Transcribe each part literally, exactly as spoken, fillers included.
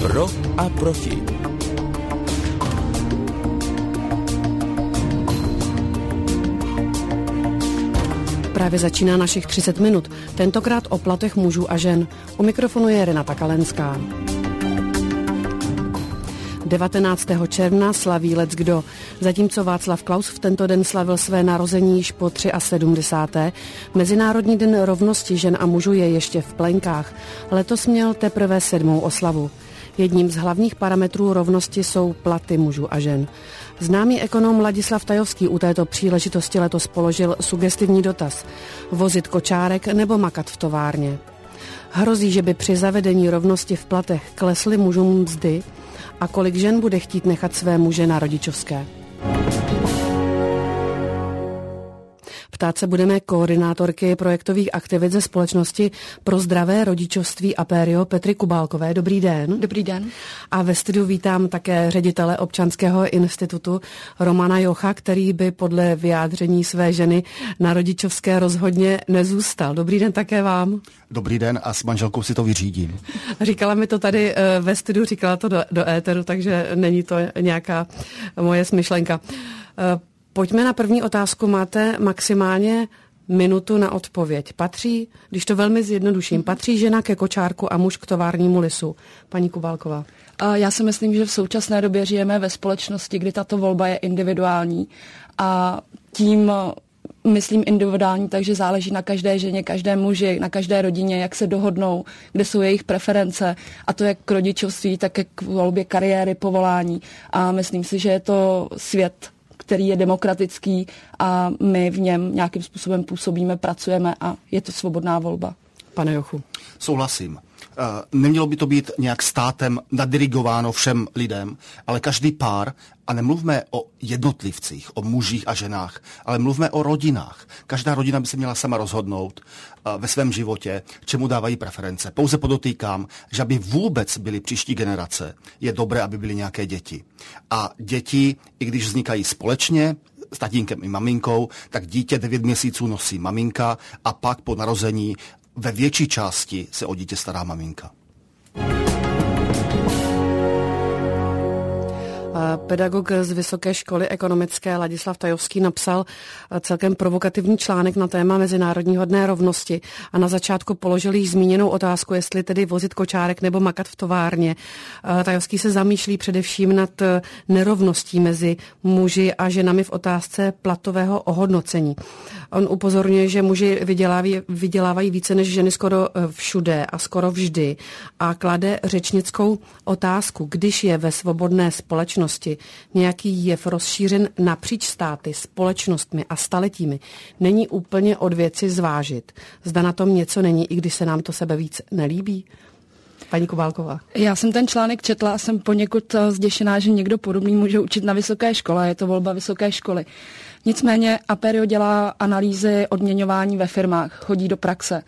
Pro a proti. Právě začíná našich třicet minut, tentokrát o platech mužů a žen. U mikrofonu je Renata Kalenská. devatenáctého června slaví leckdo. Zatímco Václav Klaus v tento den slavil své narození již po sedmdesáté třetí Mezinárodní den rovnosti žen a mužů je ještě v plenkách. Letos měl teprve sedmou oslavu. Jedním z hlavních parametrů rovnosti jsou platy mužů a žen. Známý ekonom Ladislav Tajovský u této příležitosti letos položil sugestivní dotaz. Vozit kočárek nebo makat v továrně? Hrozí, že by při zavedení rovnosti v platech klesly mužům mzdy? A kolik žen bude chtít nechat své muže na rodičovské? Ptát se budeme koordinátorky projektových aktivit ze Společnosti pro zdravé rodičovství Aperio Petry Kubálkové. Dobrý den. Dobrý den. A ve studiu vítám také ředitele Občanského institutu Romana Jocha, který by podle vyjádření své ženy na rodičovské rozhodně nezůstal. Dobrý den také vám. Dobrý den a s manželkou si to vyřídím. Říkala mi to tady ve studiu, říkala to do, do éteru, takže není to nějaká moje smyšlenka. Pojďme na první otázku. Máte maximálně minutu na odpověď. Patří, když to velmi zjednoduším, patří žena ke kočárku a muž k továrnímu lisu? Paní Kubálková. Já si myslím, že v současné době žijeme ve společnosti, kdy tato volba je individuální a tím myslím individuální, takže záleží na každé ženě, každé muži, na každé rodině, jak se dohodnou, kde jsou jejich preference, a to jak k rodičovství, tak k volbě kariéry, povolání. A myslím si, že je to svět, který je demokratický a my v něm nějakým způsobem působíme, pracujeme a je to svobodná volba. Pane Jochu. Souhlasím. Nemělo by to být nějak státem nadirigováno všem lidem, ale každý pár, a nemluvme o jednotlivcích, o mužích a ženách, ale mluvme o rodinách. Každá rodina by se měla sama rozhodnout ve svém životě, čemu dávají preference. Pouze podotýkám, že aby vůbec byly příští generace, je dobré, aby byly nějaké děti. A děti, i když vznikají společně, s tatínkem i maminkou, tak dítě devět měsíců nosí maminka a pak po narození ve větší části se o dítě stará maminka. Pedagog z Vysoké školy ekonomické Ladislav Tajovský napsal celkem provokativní článek na téma Mezinárodního dne rovnosti a na začátku položil již zmíněnou otázku, jestli tedy vozit kočárek nebo makat v továrně. Tajovský se zamýšlí především nad nerovností mezi muži a ženami v otázce platového ohodnocení. On upozorňuje, že muži vydělávají, vydělávají více než ženy skoro všude a skoro vždy a klade řečnickou otázku, když je ve svobodné společnosti nějaký jev rozšířen napříč státy, společnostmi a staletími, není úplně od věci zvážit. Zda na tom něco není, i když se nám to sebe víc nelíbí? Paní Kubálková. Já jsem ten článek četla a jsem poněkud zděšená, že někdo podobný může učit na vysoké škole. Je to volba vysoké školy. Nicméně Aperio dělá analýzy odměňování ve firmách, chodí do praxe.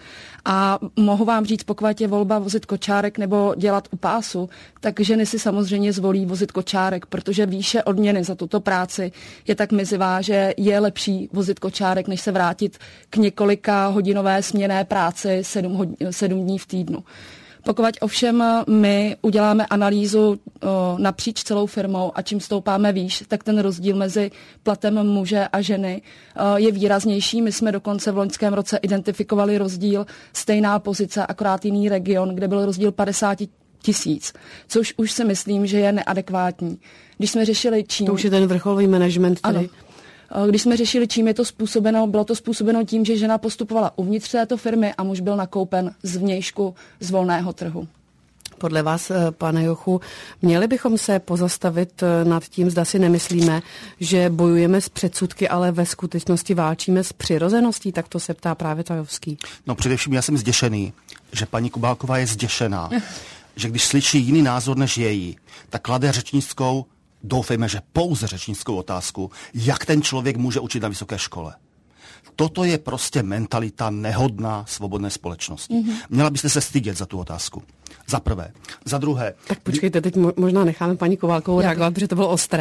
A mohu vám říct, pokud je volba vozit kočárek nebo dělat u pásu, tak ženy si samozřejmě zvolí vozit kočárek, protože výše odměny za tuto práci je tak mizivá, že je lepší vozit kočárek, než se vrátit k několika hodinové směnné práci sedm, hodin, sedm dní v týdnu. Pokud ovšem my uděláme analýzu o, napříč celou firmou a čím stoupáme výš, tak ten rozdíl mezi platem muže a ženy o, je výraznější. My jsme dokonce v loňském roce identifikovali rozdíl stejná pozice, akorát jiný region, kde byl rozdíl padesát tisíc, což už si myslím, že je neadekvátní. Když jsme řešili čím... To už je ten vrcholový management, který... Ano. Když jsme řešili, čím je to způsobeno, bylo to způsobeno tím, že žena postupovala uvnitř této firmy a muž byl nakoupen z vnějšku z volného trhu. Podle vás, pane Jochu, měli bychom se pozastavit nad tím, zda si nemyslíme, že bojujeme s předsudky, ale ve skutečnosti válčíme s přirozeností, tak to se ptá právě Tajovský. No především já jsem zděšený, že paní Kubálková je zděšená, že když slyší jiný názor než její, tak klade řečnickou, doufejme, že pouze řečnickou otázku, jak ten člověk může učit na vysoké škole. Toto je prostě mentalita nehodná svobodné společnosti. Mm-hmm. Měla byste se stydět za tu otázku. Za prvé. Za druhé. Tak počkejte, teď možná necháme paní Kubálkovou reagovat, protože to bylo ostré.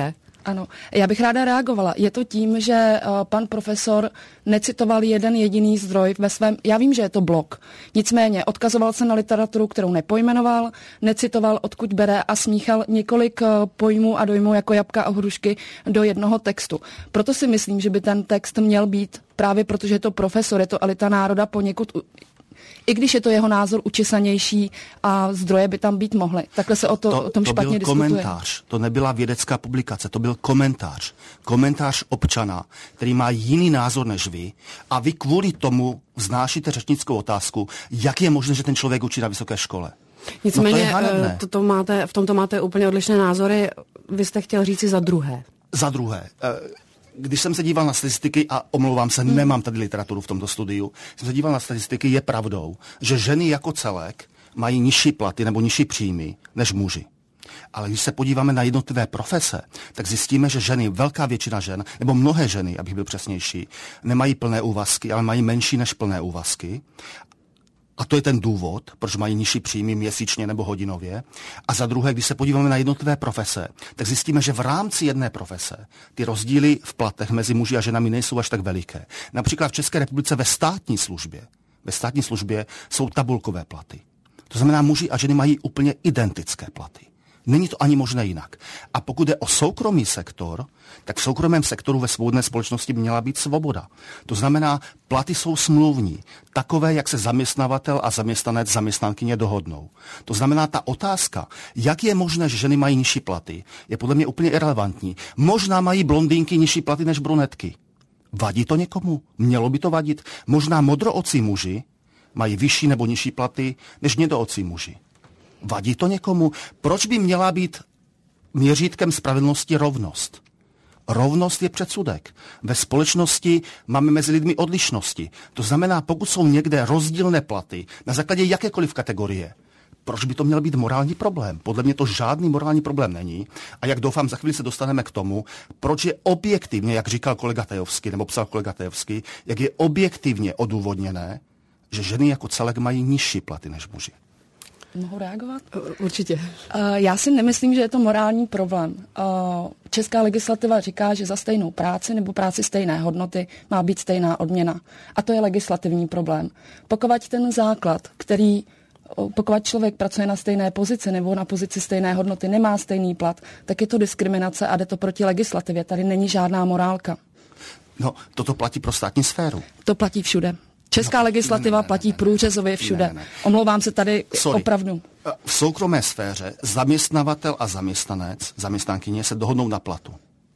Ano, já bych ráda reagovala. Je to tím, že uh, pan profesor necitoval jeden jediný zdroj ve svém, já vím, že je to blog, nicméně odkazoval se na literaturu, kterou nepojmenoval, necitoval, odkud bere a smíchal několik uh, pojmů a dojmů jako jabka a hrušky do jednoho textu. Proto si myslím, že by ten text měl být, právě protože je to profesor, je to elita národa, poněkud i když je to jeho názor učesanější a zdroje by tam být mohly. Takhle se o, to, to o tom to špatně diskutuje. To byl komentář, to nebyla vědecká publikace, to byl komentář. Komentář občana, který má jiný názor než vy a vy kvůli tomu vznášíte řečnickou otázku, jak je možné, že ten člověk učí na vysoké škole. Nicméně no to to, to máte, v tomto máte úplně odlišné názory. Vy jste chtěl říci za druhé. Za druhé. Když jsem se díval na statistiky, a omlouvám se, hmm. nemám tady literaturu v tomto studiu, jsem se díval na statistiky, je pravdou, že ženy jako celek mají nižší platy nebo nižší příjmy než muži. Ale když se podíváme na jednotlivé profese, tak zjistíme, že ženy, velká většina žen, nebo mnohé ženy, abych byl přesnější, nemají plné úvazky, ale mají menší než plné úvazky. A to je ten důvod, proč mají nižší příjmy měsíčně nebo hodinově. A za druhé, když se podíváme na jednotlivé profese, tak zjistíme, že v rámci jedné profese ty rozdíly v platech mezi muži a ženami nejsou až tak veliké. Například v České republice ve státní službě, ve státní službě jsou tabulkové platy. To znamená, muži a ženy mají úplně identické platy. Není to ani možné jinak. A pokud je o soukromý sektor, tak v soukromém sektoru ve svobodné společnosti by měla být svoboda. To znamená, platy jsou smluvní, takové, jak se zaměstnavatel a zaměstnanec, zaměstnankyně dohodnou. To znamená, ta otázka, jak je možné, že ženy mají nižší platy, je podle mě úplně irelevantní. Možná mají blondýnky nižší platy než brunetky. Vadí to někomu? Mělo by to vadit? Možná modroocí muži mají vyšší nebo nižší platy než hnědoocí muži. Vadí to někomu? Proč by měla být měřítkem spravedlnosti rovnost? Rovnost je předsudek. Ve společnosti máme mezi lidmi odlišnosti. To znamená, pokud jsou někde rozdílné platy na základě jakékoliv kategorie, proč by to měl být morální problém? Podle mě to žádný morální problém není. A jak doufám, za chvíli se dostaneme k tomu, proč je objektivně, jak říkal kolega Tajovský, nebo psal kolega Tajovský, jak je objektivně odůvodněné, že ženy jako celek mají nižší platy než muži. Mohu reagovat? Určitě. Uh, já si nemyslím, že je to morální problém. Uh, česká legislativa říká, že za stejnou práci nebo práci stejné hodnoty má být stejná odměna. A to je legislativní problém. Pokud ten základ, který pokud člověk pracuje na stejné pozici nebo na pozici stejné hodnoty, nemá stejný plat, tak je to diskriminace a jde to proti legislativě. Tady není žádná morálka. No, toto platí pro státní sféru. To platí všude. Česká no, legislativa ne, ne, platí ne, průřezově všude. Ne, ne. Omlouvám se tady Sorry. opravdu. V soukromé sféře zaměstnavatel a zaměstnanec, zaměstnankyně se dohodnou na platu.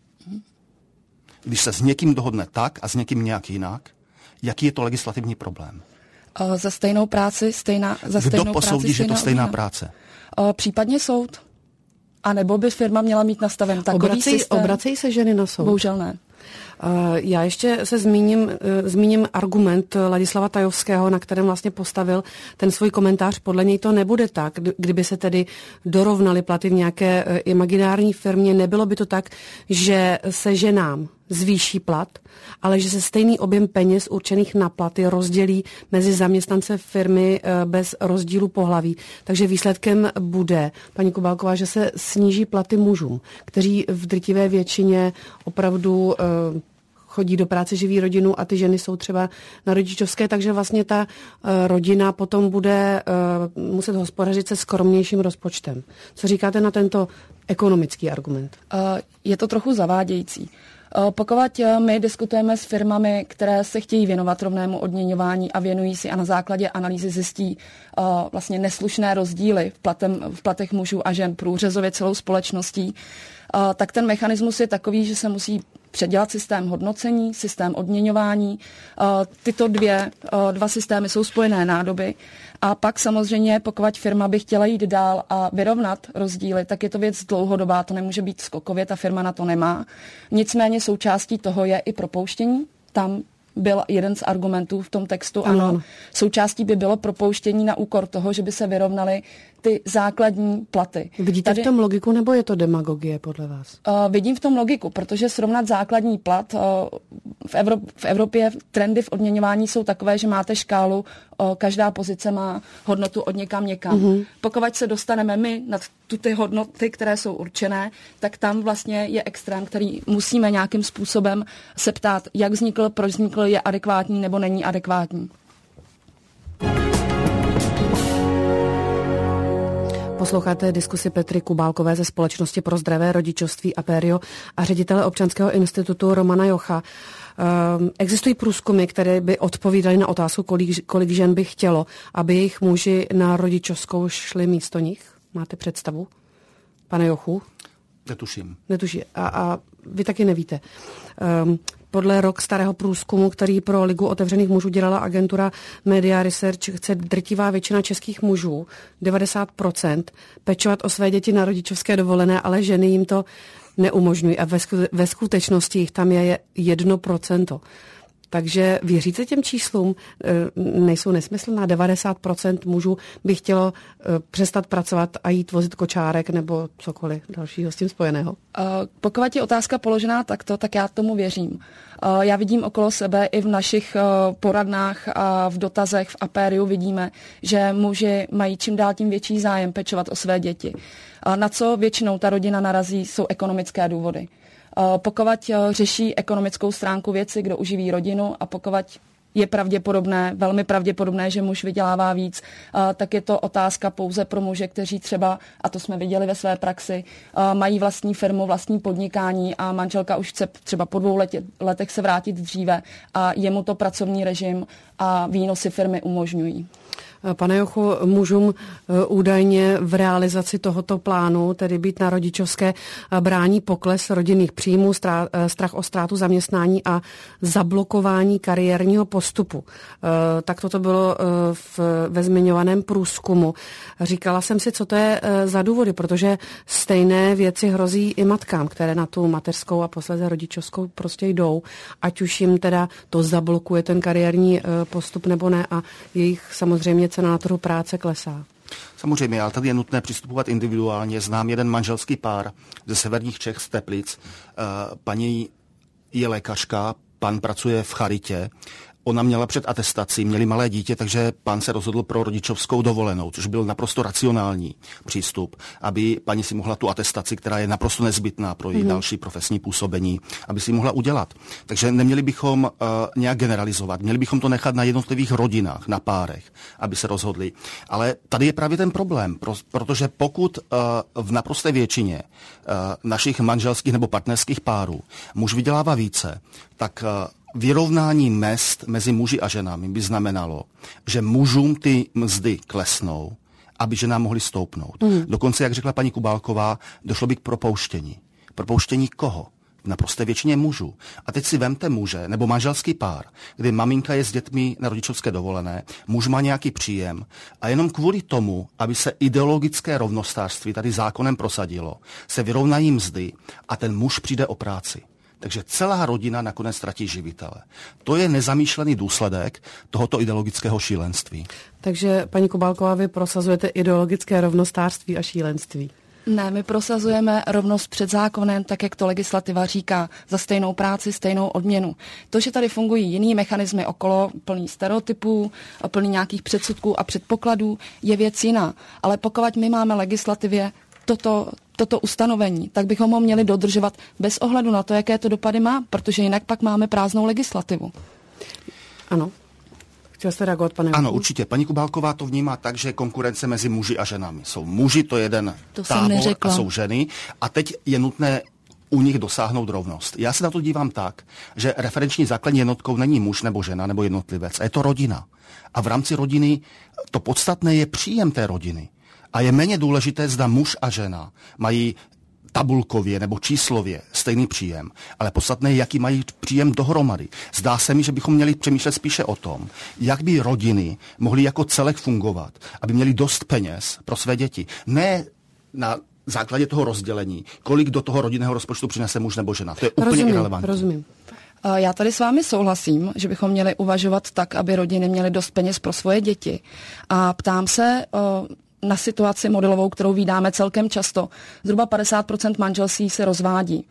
Když se s někým dohodne tak a s někým nějak jinak, jaký je to legislativní problém? O, za stejnou práci, stejná za Kdo stejnou posoudí, práci, že je to stejná odměna. práce? O, případně soud. A nebo by firma měla mít nastaven takový obracej, systém. Obracejí se ženy na soud? Bohužel ne. Já ještě se zmíním, zmíním argument Ladislava Tajovského, na kterém vlastně postavil ten svůj komentář. Podle něj to nebude tak, kdyby se tedy dorovnaly platy v nějaké imaginární firmě. Nebylo by to tak, že se ženám zvýší plat, ale že se stejný objem peněz určených na platy rozdělí mezi zaměstnance firmy bez rozdílu pohlaví. Takže výsledkem bude, paní Kubálková, že se sníží platy mužům, kteří v drtivé většině opravdu chodí do práce, živí rodinu a ty ženy jsou třeba na rodičovské, takže vlastně ta uh, rodina potom bude uh, muset hospodařit se skromnějším rozpočtem. Co říkáte na tento ekonomický argument? Uh, je to trochu zavádějící. Uh, pokud my diskutujeme s firmami, které se chtějí věnovat rovnému odměňování a věnují si a na základě analýzy zjistí uh, vlastně neslušné rozdíly v, platem, v platech mužů a žen průřezově celou společností, uh, tak ten mechanismus je takový, že se musí předělat systém hodnocení, systém odměňování. Tyto dvě, dva systémy jsou spojené nádoby. A pak samozřejmě, pokud firma by chtěla jít dál a vyrovnat rozdíly, tak je to věc dlouhodobá, to nemůže být skokově, ta firma na to nemá. Nicméně součástí toho je i propouštění. Tam byl jeden z argumentů v tom textu, ano. ano. Součástí by bylo propouštění na úkor toho, že by se vyrovnaly ty základní platy. Vidíte Tady, v tom logiku, nebo je to demagogie podle vás? Uh, vidím v tom logiku, protože srovnat základní plat, uh, v, Evrop- v Evropě trendy v odměňování jsou takové, že máte škálu, uh, každá pozice má hodnotu od někam někam. Mm-hmm. Pokud se dostaneme my nad tu ty hodnoty, které jsou určené, tak tam vlastně je extrém, který musíme nějakým způsobem se ptát, jak vznikl, proč vznikl, je adekvátní nebo není adekvátní. Posloucháte diskusi Petry Kubálkové ze Společnosti pro zdravé rodičovství Aperio a ředitele Občanského institutu Romana Jocha. Um, existují průzkumy, které by odpovídaly na otázku, kolik, kolik žen by chtělo, aby jejich muži na rodičovskou šli místo nich? Máte představu? Pane Jochu? Netuším. Netuším. A, a vy taky nevíte. Um, Podle rok starého průzkumu, který pro Ligu otevřených mužů dělala agentura Media Research, chce drtivá většina českých mužů, devadesát procent, pečovat o své děti na rodičovské dovolené, ale ženy jim to neumožňují. A ve, ve skutečnosti jich tam je jedno procento. Takže věříte těm číslům? Nejsou nesmyslná. devadesát procent mužů by chtělo přestat pracovat a jít vozit kočárek nebo cokoliv dalšího s tím spojeného. Pokud je otázka položená takto, tak já tomu věřím. Já vidím okolo sebe i v našich poradnách a v dotazech v Apériu vidíme, že muži mají čím dál tím větší zájem pečovat o své děti. Na co většinou ta rodina narazí, jsou ekonomické důvody. Pokud řeší ekonomickou stránku věci, kdo uživí rodinu a pokud je pravděpodobné, velmi pravděpodobné, že muž vydělává víc, tak je to otázka pouze pro muže, kteří třeba, a to jsme viděli ve své praxi, mají vlastní firmu, vlastní podnikání a manželka už chce třeba po dvou letě, letech se vrátit dříve a jemu to pracovní režim a výnosy firmy umožňují. Pane Jochu, mužům údajně v realizaci tohoto plánu, tedy být na rodičovské, brání pokles rodinných příjmů, strach o ztrátu zaměstnání a zablokování kariérního postupu. Tak toto bylo v, ve zmiňovaném průzkumu. Říkala jsem si, co to je za důvody, protože stejné věci hrozí i matkám, které na tu mateřskou a posléze rodičovskou prostě jdou, ať už jim teda to zablokuje ten kariérní postup nebo ne a jejich samozřejmě cena na trhu práce klesá. Samozřejmě, ale tady je nutné přistupovat individuálně. Znám jeden manželský pár ze severních Čech z Teplic. Paní je lékařka, pan pracuje v charitě. Ona měla před atestací, měli malé dítě, takže pán se rozhodl pro rodičovskou dovolenou, což byl naprosto racionální přístup, aby paní si mohla tu atestaci, která je naprosto nezbytná pro její mm. další profesní působení, aby si mohla udělat. Takže neměli bychom uh, nějak generalizovat, měli bychom to nechat na jednotlivých rodinách, na párech, aby se rozhodli. Ale tady je právě ten problém, pro, protože pokud uh, v naprosté většině uh, našich manželských nebo partnerských párů muž vydělává více, tak uh, vyrovnání mezd mezi muži a ženami by znamenalo, že mužům ty mzdy klesnou, aby ženám mohly stoupnout. Mm. Dokonce, jak řekla paní Kubálková, došlo by k propouštění. Propouštění koho? V naprosté většině mužů. A teď si vemte muže, nebo manželský pár, kdy maminka je s dětmi na rodičovské dovolené, muž má nějaký příjem a jenom kvůli tomu, aby se ideologické rovnostářství tady zákonem prosadilo, se vyrovnají mzdy a ten muž přijde o práci. Takže celá rodina nakonec ztratí živitele. To je nezamýšlený důsledek tohoto ideologického šílenství. Takže, paní Kubálková, vy prosazujete ideologické rovnostářství a šílenství. Ne, my prosazujeme rovnost před zákonem, tak jak to legislativa říká, za stejnou práci, stejnou odměnu. To, že tady fungují jiný mechanismy okolo, plný stereotypů, plný nějakých předsudků a předpokladů, je věc jiná. Ale pokud my máme legislativě toto toto ustanovení, tak bychom ho měli dodržovat bez ohledu na to, jaké to dopady má, protože jinak pak máme prázdnou legislativu. Ano. Chtěl jste reagovat, pane? Ano, určitě. Paní Kubálková to vnímá tak, že konkurence mezi muži a ženami. Jsou muži, to je jeden to tábor a jsou ženy. A teď je nutné u nich dosáhnout rovnost. Já se na to dívám tak, že referenční základní jednotkou není muž nebo žena nebo jednotlivec, a je to rodina. A v rámci rodiny to podstatné je příjem té rodiny. A je méně důležité, zda muž a žena mají tabulkově nebo číslově stejný příjem, ale podstatné je, jaký mají příjem dohromady. Zdá se mi, že bychom měli přemýšlet spíše o tom, jak by rodiny mohly jako celek fungovat, aby měli dost peněz pro své děti. Ne na základě toho rozdělení, kolik do toho rodinného rozpočtu přinese muž nebo žena. To je úplně rozumím, irelevantní. Rozumím. Já tady s vámi souhlasím, že bychom měli uvažovat tak, aby rodiny měly dost peněz pro svoje děti. A ptám se, na situaci modelovou, kterou vídáme celkem často. Zhruba padesát procent manželství se rozvádí.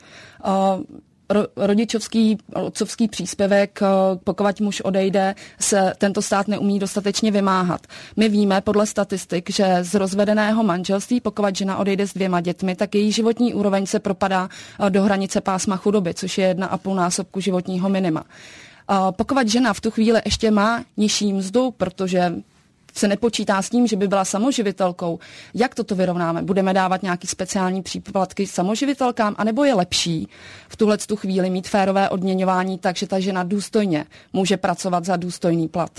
Rodičovský, otcovský příspěvek, pokud muž odejde, se tento stát neumí dostatečně vymáhat. My víme podle statistik, že z rozvedeného manželství, pokud žena odejde s dvěma dětmi, tak její životní úroveň se propadá do hranice pásma chudoby, což je jedna a půl násobku životního minima. Pokud žena v tu chvíli ještě má nižší mzdu, protože se nepočítá s tím, že by byla samoživitelkou. Jak toto vyrovnáme? Budeme dávat nějaký speciální příplatky samoživitelkám, anebo je lepší v tuhle tu chvíli mít férové odměňování, takže ta žena důstojně může pracovat za důstojný plat?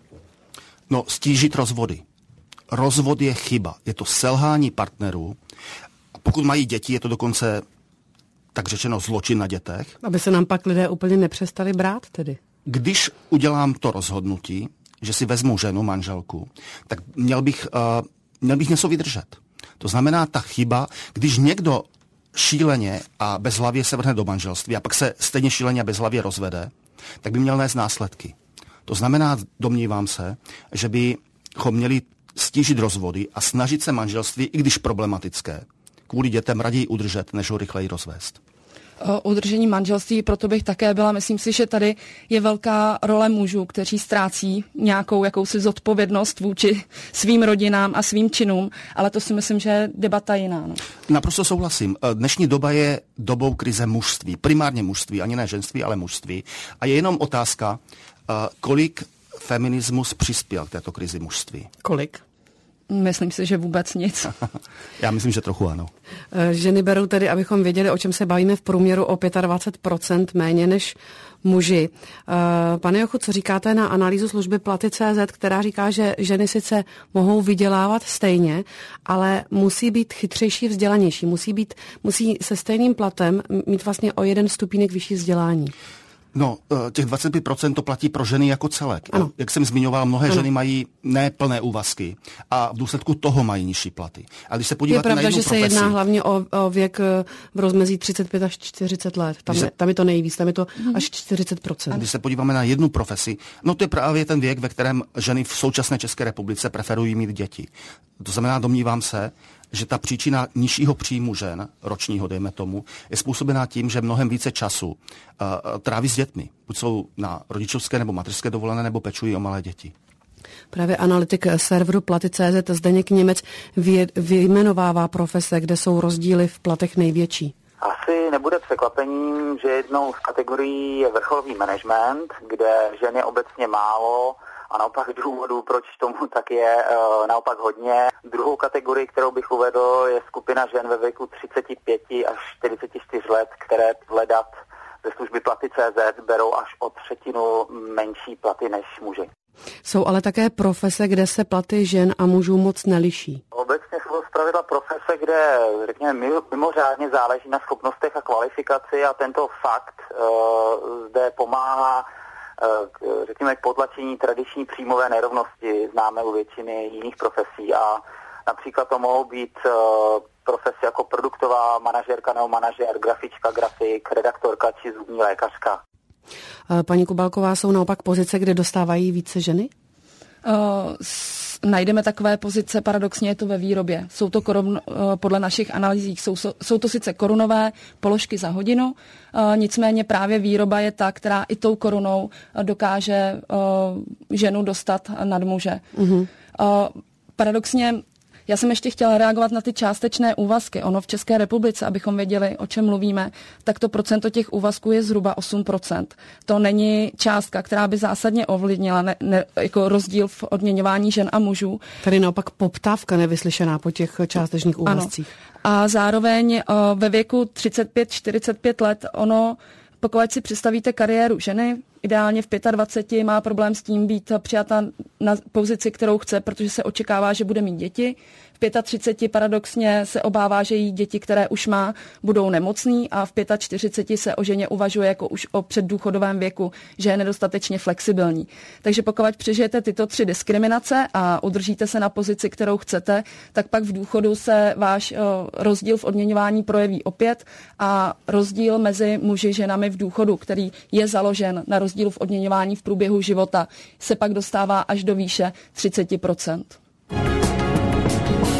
No, stížit rozvody. Rozvod je chyba. Je to selhání partnerů. Pokud mají děti, je to dokonce, tak řečeno, zločin na dětech. Aby se nám pak lidé úplně nepřestali brát tedy. Když udělám to rozhodnutí, že si vezmu ženu, manželku, tak měl bych, uh, měl bych něco vydržet. To znamená ta chyba, když někdo šíleně a bezhlavě se vrhne do manželství a pak se stejně šíleně a bezhlavě rozvede, tak by měl nést následky. To znamená, domnívám se, že bychom měli stížit rozvody a snažit se manželství, i když problematické, kvůli dětem raději udržet, než ho rychleji rozvést. O udržení manželství, proto bych také byla, myslím si, že tady je velká role mužů, kteří ztrácí nějakou jakousi zodpovědnost vůči svým rodinám a svým činům, ale to si myslím, že je debata jiná. No. Naprosto souhlasím. Dnešní doba je dobou krize mužství, primárně mužství, ani ne ženství, ale mužství. A je jenom otázka, kolik feminismus přispěl k této krizi mužství. Kolik? Myslím si, že vůbec nic. Já myslím, že trochu ano. Ženy berou tedy, abychom věděli, o čem se bavíme, v průměru o dvacet pět procent méně než muži. Pane Jochu, co říkáte na analýzu služby Platy tečka cé zet, která říká, že ženy sice mohou vydělávat stejně, ale musí být chytřejší, vzdělanější. Musí, být, musí se stejným platem mít vlastně o jeden stupínek vyšší vzdělání. No, těch dvacet pět procent to platí pro ženy jako celek. Ano. Jak jsem zmiňoval, mnohé ano. ženy mají neplné úvazky a v důsledku toho mají nižší platy. A když se podíváte je pravda, na jednu že profesi, se jedná hlavně o, o věk v rozmezí třicet pět až čtyřicet let. Tam, se, je, tam je to nejvíc, tam je to hmm. až čtyřicet procent. Když se podíváme na jednu profesi, no to je právě ten věk, ve kterém ženy v současné České republice preferují mít děti. To znamená, domnívám se, že ta příčina nižšího příjmu žen, ročního dejme tomu, je způsobená tím, že mnohem více času uh, tráví s dětmi. Buď jsou na rodičovské nebo mateřské dovolené, nebo pečují o malé děti. Právě analytik serveru Platy tečka cé zet Zdeněk Němec vyjmenovává profese, kde jsou rozdíly v platech největší. Asi nebude překvapením, že jednou z kategorií je vrcholový management, kde žen je obecně málo, a naopak důvodů, proč tomu tak je, naopak hodně. Druhou kategorii, kterou bych uvedl, je skupina žen ve věku třicet pět až čtyřicet čtyři let, které hledat ze služby Platy tečka cé zet berou až o třetinu menší platy než muži. Jsou ale také profese, kde se platy žen a mužů moc neliší. Obecně jsou zpravidla profese, kde, řekněme, mimořádně záleží na schopnostech a kvalifikaci a tento fakt uh, zde pomáhá řekněme, k potlačení tradiční příjmové nerovnosti známe u většiny jiných profesí a například to mohou být profese jako produktová manažerka nebo manažer, grafička, grafik, redaktorka či zubní lékařka. Paní Kubalková, jsou naopak pozice, kde dostávají více ženy? Uh, s, najdeme takové pozice, paradoxně je to ve výrobě. Jsou to korun, uh, podle našich analýzí, jsou, jsou to sice korunové položky za hodinu, uh, nicméně právě výroba je ta, která i tou korunou uh, dokáže uh, ženu dostat nad muže. Uh-huh. Uh, paradoxně já jsem ještě chtěla reagovat na ty částečné úvazky. Ono v České republice, abychom věděli, o čem mluvíme, tak to procento těch úvazků je zhruba osm procent. To není částka, která by zásadně ovlivnila ne, ne, jako rozdíl v odměňování žen a mužů. Tady naopak poptávka nevyslyšená po těch částečných úvazcích. Ano. A zároveň o, ve věku třicet pět čtyřicet pět let ono, pokud si představíte kariéru ženy, ideálně v dvaceti pěti má problém s tím být přijata na pozici, kterou chce, protože se očekává, že bude mít děti. V třiceti pěti paradoxně se obává, že jí děti, které už má, budou nemocný a v čtyřiceti pěti se o ženě uvažuje jako už o předdůchodovém věku, že je nedostatečně flexibilní. Takže pokud přežijete tyto tři diskriminace a udržíte se na pozici, kterou chcete, tak pak v důchodu se váš o, rozdíl v odměňování projeví opět a rozdíl mezi muži a ženami v důchodu, který je založen na rozdílu v odměňování v průběhu života, se pak dostává až do výše třicet procent.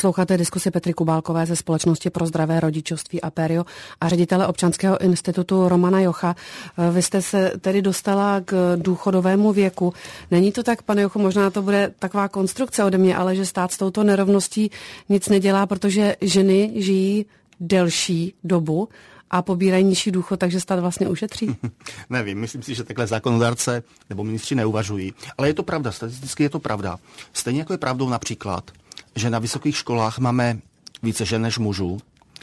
Posloucháte diskusi Petry Kubálkové ze Společnosti pro zdravé rodičovství Aperio a ředitele Občanského institutu Romana Jocha. Vy jste se tedy dostala k důchodovému věku. Není to tak, pane Jocho, možná to bude taková konstrukce ode mě, ale že stát s touto nerovností nic nedělá, protože ženy žijí delší dobu a pobírají nižší důchod, takže stát vlastně ušetří? Nevím, myslím si, že takhle zákonodárce nebo ministři neuvažují. Ale je to pravda, statisticky je to pravda. Stejně jako je pravdou například, že na vysokých školách máme více žen než mužů,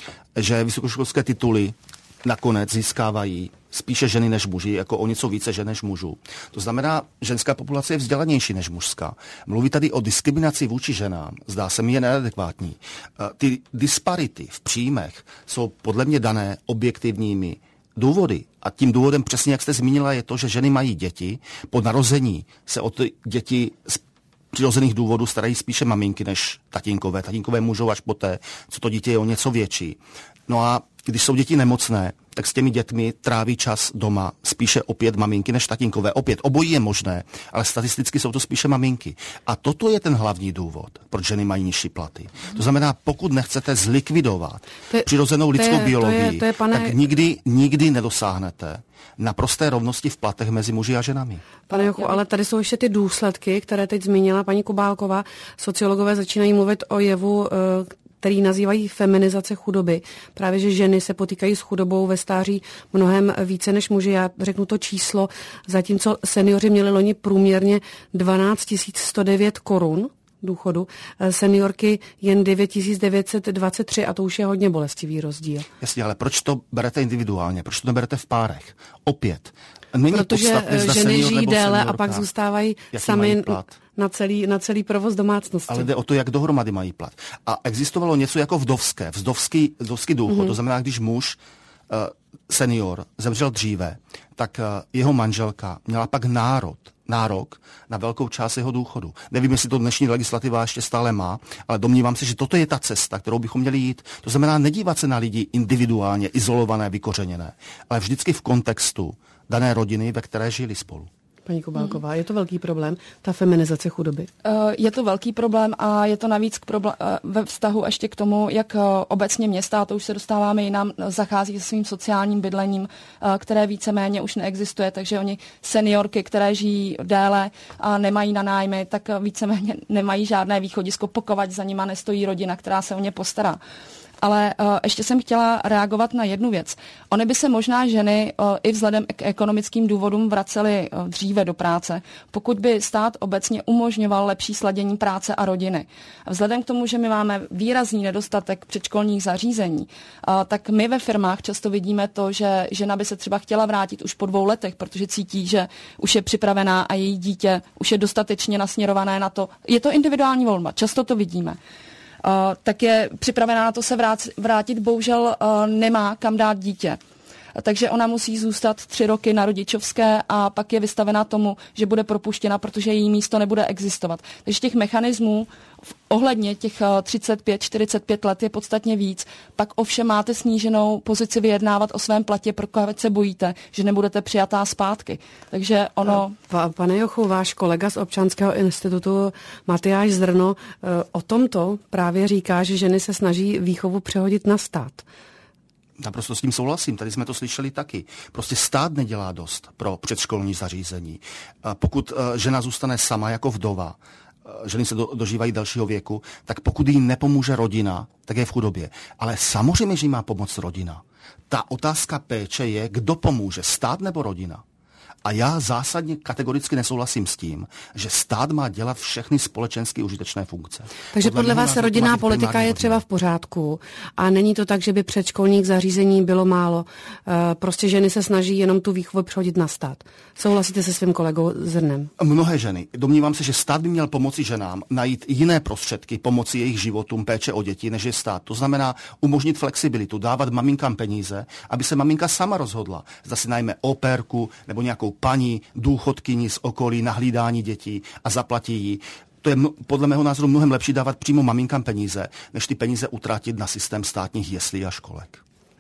že vysokoškolské tituly nakonec získávají spíše ženy než muži, jako o něco více žen než mužů. To znamená, ženská populace je vzdělanější než mužská. Mluví tady o diskriminaci vůči ženám, zdá se mi je neadekvátní. Ty disparity v příjmech jsou podle mě dané objektivními důvody. A tím důvodem, přesně jak jste zmínila, je to, že ženy mají děti. Po narození se o ty děti z přirozených důvodů starají spíše maminky než tatínkové. Tatínkové můžou až poté, co to dítě je o něco větší. No a když jsou děti nemocné, tak s těmi dětmi tráví čas doma spíše opět maminky než tatínkové. Opět obojí je možné, ale statisticky jsou to spíše maminky. A toto je ten hlavní důvod, proč ženy mají nižší platy. To znamená, pokud nechcete zlikvidovat je, přirozenou lidskou to je, biologii, to je, to je, pane... tak nikdy, nikdy nedosáhnete naprosté rovnosti v platech mezi muži a ženami. Pane Jochu, ale tady jsou ještě ty důsledky, které teď zmínila paní Kubálková. Sociologové začínají mluvit o jevu, který nazývají feminizace chudoby. Právě, že ženy se potýkají s chudobou ve stáří mnohem více než muži. Já řeknu to číslo, zatímco seniori měli loni průměrně dvanáct tisíc sto devět korun důchodu, seniorky jen devět tisíc devět set dvacet tři a to už je hodně bolestivý rozdíl. Jasně, ale proč to berete individuálně? Proč to neberete v párech? Opět. Není protože ženy žijí déle a pak zůstávají sami na celý, na celý provoz domácnosti. Ale jde o to, jak dohromady mají plat. A existovalo něco jako vdovské, vdovský, vdovský důchod. Mm-hmm. To znamená, když muž, uh, senior, zemřel dříve, tak uh, jeho manželka měla pak národ, nárok na velkou část jeho důchodu. Nevím, jestli to dnešní legislativa ještě stále má, ale domnívám se, že toto je ta cesta, kterou bychom měli jít. To znamená nedívat se na lidi individuálně, izolované, vykořeněné, ale vždycky v kontextu dané rodiny, ve které žili spolu. Paní Kubálková, je to velký problém, ta feminizace chudoby? Je to velký problém a je to navíc k problém, ve vztahu ještě k tomu, jak obecně města, a to už se dostáváme jinam, zachází se svým sociálním bydlením, které víceméně už neexistuje, takže oni seniorky, které žijí déle a nemají na nájmy, tak víceméně nemají žádné východisko, pokud za nima nestojí rodina, která se o ně postará. Ale uh, ještě jsem chtěla reagovat na jednu věc. Ony by se možná ženy uh, i vzhledem k ekonomickým důvodům vracely uh, dříve do práce, pokud by stát obecně umožňoval lepší sladění práce a rodiny. Vzhledem k tomu, že my máme výrazný nedostatek předškolních zařízení, uh, tak my ve firmách často vidíme to, že žena by se třeba chtěla vrátit už po dvou letech, protože cítí, že už je připravená a její dítě už je dostatečně nasměrované na to. Je to individuální volba, často to vidíme. Uh, tak je připravená na to se vrát, vrátit, bohužel uh, nemá kam dát dítě. Takže ona musí zůstat tři roky na rodičovské a pak je vystavená tomu, že bude propuštěna, protože její místo nebude existovat. Takže těch mechanismů ohledně těch třicet pět čtyřicet pět let je podstatně víc. Pak ovšem máte sníženou pozici vyjednávat o svém platě, pokud se bojíte, že nebudete přijatá zpátky. Takže ono... Pane Jochu, váš kolega z Občanského institutu Matyáš Zrno o tomto právě říká, že ženy se snaží výchovu přehodit na stát. Naprosto s tím souhlasím, tady jsme to slyšeli taky. Prostě stát nedělá dost pro předškolní zařízení. Pokud žena zůstane sama jako vdova, ženy se do, dožívají dalšího věku, tak pokud jí nepomůže rodina, tak je v chudobě. Ale samozřejmě, že jí má pomoct rodina. Ta otázka péče je, kdo pomůže, stát nebo rodina. A já zásadně kategoricky nesouhlasím s tím, že stát má dělat všechny společensky užitečné funkce. Takže podle, podle vás rodinná politika je třeba v pořádku a není to tak, že by předškolních zařízení bylo málo. Prostě ženy se snaží jenom tu výchovu přehodit na stát. Souhlasíte se svým kolegou Zrnem? Mnohé ženy. Domnívám se, že stát by měl pomoci ženám najít jiné prostředky pomoci jejich životům, péče o děti, než je stát. To znamená umožnit flexibilitu, dávat maminkám peníze, aby se maminka sama rozhodla. Zda si najme opérku nebo nějakou paní důchodkyni z okolí na hlídání dětí a zaplatí jí. To je podle mého názoru mnohem lepší dávat přímo maminkám peníze, než ty peníze utratit na systém státních jeslí a školek.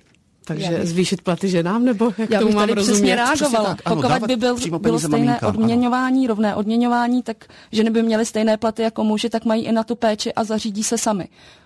Takže bych... zvýšit platy ženám, nebo jak já tomu mám rozumět? Já bych tady přesně reagovala. Pokud by byl, bylo stejné maminkám, odměňování, ano. rovné odměňování, tak ženy by měly stejné platy jako muži, tak mají i na tu péči a zařídí se sami.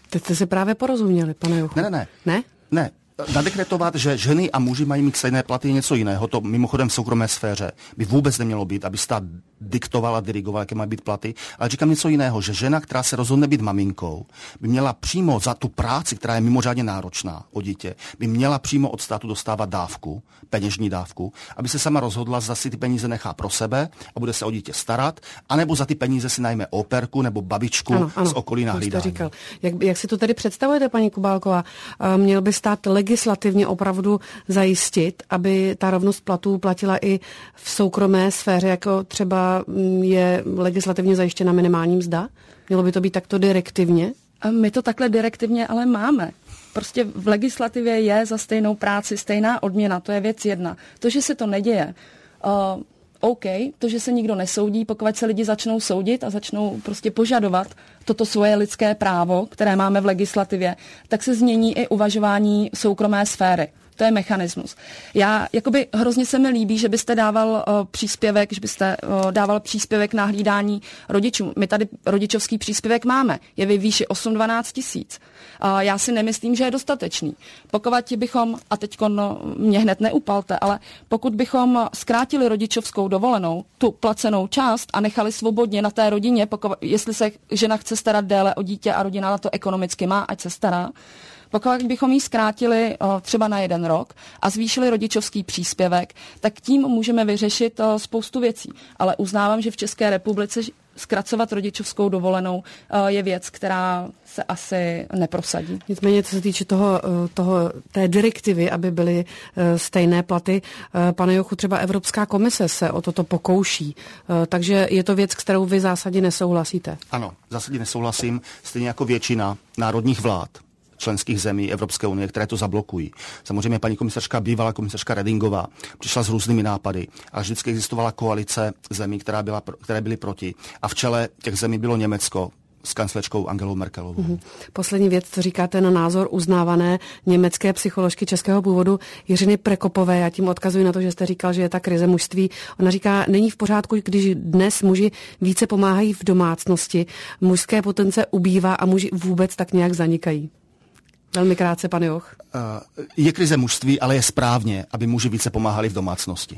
Teď jste si právě porozuměli, pane Juchu. Ne, ne, ne. Ne? Ne. Nadekretovat, že ženy a muži mají mít stejné platy, je něco jiného. To mimochodem v soukromé sféře by vůbec nemělo být, aby stát diktoval a dirigoval, jaké mají být platy. Ale říkám něco jiného, že žena, která se rozhodne být maminkou, by měla přímo za tu práci, která je mimořádně náročná o dítě, by měla přímo od státu dostávat dávku, peněžní dávku, aby se sama rozhodla, zda si ty peníze nechá pro sebe a bude se o dítě starat, anebo za ty peníze si najme operku nebo babičku ano, ano, z okolí na hlídání. Jak, jak si to tedy představujete, paní Kubálková? Měl by stát legislativně opravdu zajistit, aby ta rovnost platů platila i v soukromé sféře, jako třeba je legislativně zajištěna minimální mzda? Mělo by to být takto direktivně? A my to takhle direktivně ale máme. Prostě v legislativě je za stejnou práci stejná odměna, to je věc jedna. To, že se to neděje, uh, OK, to, že se nikdo nesoudí, pokud se lidi začnou soudit a začnou prostě požadovat toto svoje lidské právo, které máme v legislativě, tak se změní i uvažování soukromé sféry. To je mechanismus. Já, jakoby hrozně se mi líbí, že byste dával uh, příspěvek, že byste uh, dával příspěvek na hlídání rodičů. My tady rodičovský příspěvek máme. Je ve výši osm až dvanáct tisíc. Uh, já si nemyslím, že je dostatečný. Pokud bychom, a teď no, mě hned neupalte, ale pokud bychom zkrátili rodičovskou dovolenou, tu placenou část a nechali svobodně na té rodině, pokud, jestli se žena chce starat déle o dítě a rodina na to ekonomicky má, ať se stará, pokud bychom ji zkrátili o, třeba na jeden rok a zvýšili rodičovský příspěvek, tak tím můžeme vyřešit o, spoustu věcí. Ale uznávám, že v České republice zkracovat rodičovskou dovolenou o, je věc, která se asi neprosadí. Nicméně, co se týče toho, toho, té direktivy, aby byly stejné platy, pane Jochu, třeba Evropská komise se o toto pokouší. Takže je to věc, s kterou vy zásadně nesouhlasíte? Ano, zásadně nesouhlasím, stejně jako většina národních vlád členských zemí Evropské unie, které to zablokují. Samozřejmě paní komisařka, bývalá komisařka Redingová, přišla s různými nápady, ale vždycky existovala koalice zemí, která byla, které byly proti. A v čele těch zemí bylo Německo s kancléřkou Angelou Merkelovou. Mm-hmm. Poslední věc, co říkáte na názor uznávané německé psycholožky českého původu Jiřiny Prekopové. Já tím odkazuji na to, že jste říkal, že je ta krize mužství. Ona říká, není v pořádku, když dnes muži více pomáhají v domácnosti, mužské potence ubývá a muži vůbec tak nějak zanikají. Velmi krátce, pan Joch. Je krize mužství, ale je správně, aby muži více pomáhali v domácnosti.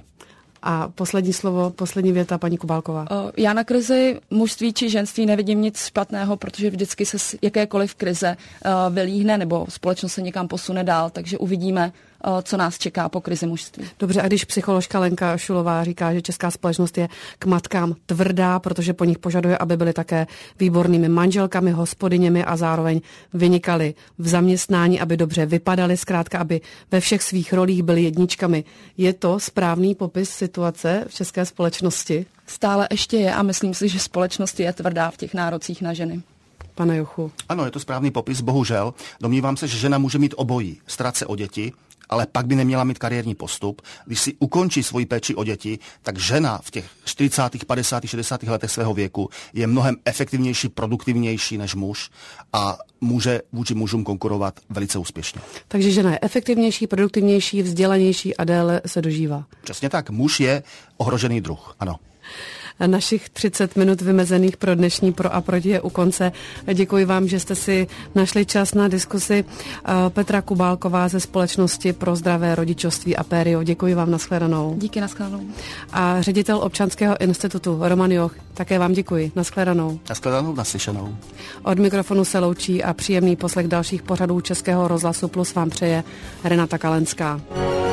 A poslední slovo, poslední věta, paní Kubálková. Já na krizi mužství či ženství nevidím nic špatného, protože vždycky se z jakékoliv krize vylíhne nebo společnost se někam posune dál, takže uvidíme, co nás čeká po krizi mužství. Dobře, a když psycholožka Lenka Šulová říká, že česká společnost je k matkám tvrdá, protože po nich požaduje, aby byly také výbornými manželkami, hospodyněmi a zároveň vynikaly v zaměstnání, aby dobře vypadaly, zkrátka, aby ve všech svých rolích byly jedničkami. Je to správný popis situace v české společnosti? Stále ještě je a myslím si, že společnost je tvrdá v těch nárocích na ženy. Pane Jochu. Ano, je to správný popis, bohužel. Domnívám se, že žena může mít obojí. Starat se o děti, ale pak by neměla mít kariérní postup. Když si ukončí svoji péči o děti, tak žena v těch čtyřicátých, padesátých, šedesátých letech svého věku je mnohem efektivnější, produktivnější než muž a může vůči mužům konkurovat velice úspěšně. Takže žena je efektivnější, produktivnější, vzdělanější a déle se dožívá. Přesně tak. Muž je ohrožený druh, ano. Našich třicet minut vymezených pro dnešní Pro a proti je u konce. Děkuji vám, že jste si našli čas na diskusi. Petra Kubálková ze Společnosti pro zdravé rodičovství Aperio. Děkuji vám, nashledanou. Díky, nashledanou. A ředitel Občanského institutu Roman Joch, také vám děkuji. Nashledanou. Nashledanou, naslyšenou. Od mikrofonu se loučí a příjemný poslech dalších pořadů Českého rozhlasu Plus vám přeje Renata Kalenská.